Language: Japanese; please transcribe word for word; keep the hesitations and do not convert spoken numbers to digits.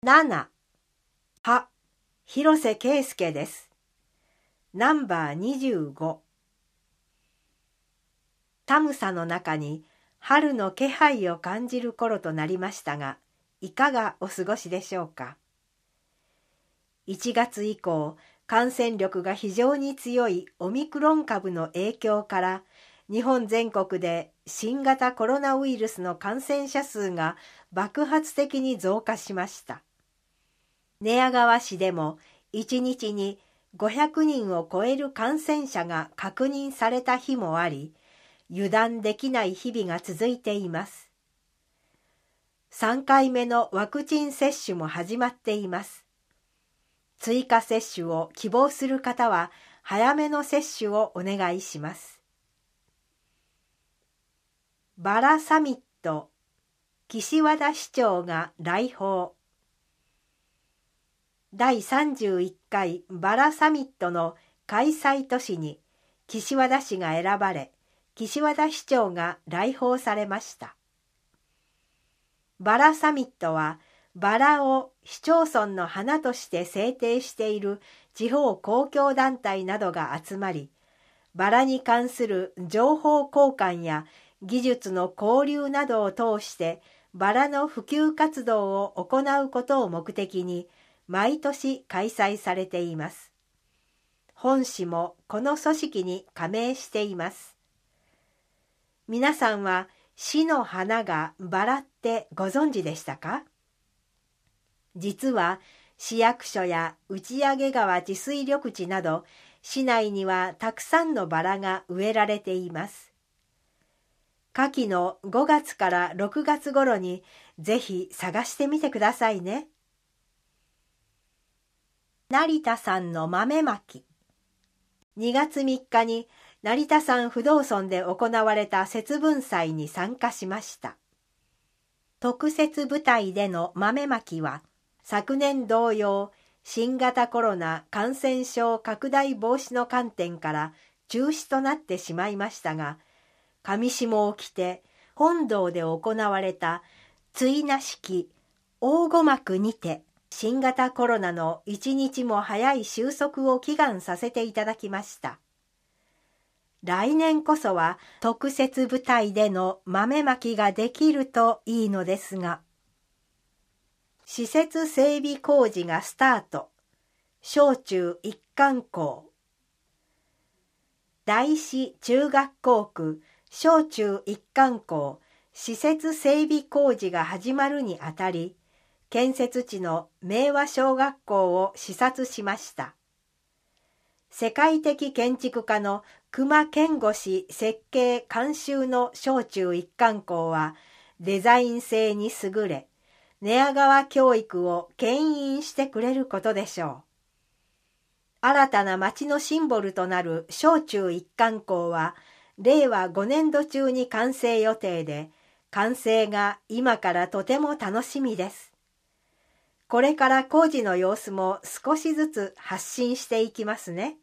なな、は、広瀬圭介です。ナンバーにじゅうご。寒さの中に春の気配を感じる頃となりましたが、いかがお過ごしでしょうか。いちがつ以降、感染力が非常に強いオミクロン株の影響から、日本全国で新型コロナウイルスの感染者数が爆発的に増加しました。寝屋川市でもいちにちにごひゃくにんを超える感染者が確認された日もあり、油断できない日々が続いています。さんかいめのワクチン接種も始まっています。追加接種を希望する方は早めの接種をお願いします。バラサミット、岸和田市長が来訪。だいさんじゅういっかいバラサミットの開催都市に岸和田市が選ばれ、岸和田市長が来訪されました。バラサミットは、バラを市町村の花として制定している地方公共団体などが集まり、バラに関する情報交換や技術の交流などを通してバラの普及活動を行うことを目的に毎年開催されています。本市もこの組織に加盟しています。皆さんは市の花がバラってご存知でしたか？実は市役所や打上川治水緑地など市内にはたくさんのバラが植えられています。夏季のごがつからろくがつ頃にぜひ探してみてくださいね。成田山の豆まき。にがつみっかに成田山不動尊で行われた節分祭に参加しました。特設舞台での豆まきは、昨年同様、新型コロナ感染症拡大防止の観点から中止となってしまいましたが、上下を着て本堂で行われた追儺式大護幕にて、新型コロナの一日も早い収束を祈願させていただきました。来年こそは特設舞台での豆まきができるといいのですが。施設整備工事がスタート。小中一貫校。大師中学校区小中一貫校施設整備工事が始まるにあたり、建設地の明和小学校を視察しました。世界的建築家の隈研吾氏設計監修の小中一貫校はデザイン性に優れ、寝屋川教育を牽引してくれることでしょう。新たな町のシンボルとなる小中一貫校はれいわごねんど中に完成予定で、完成が今からとても楽しみです。これから工事の様子も少しずつ発信していきますね。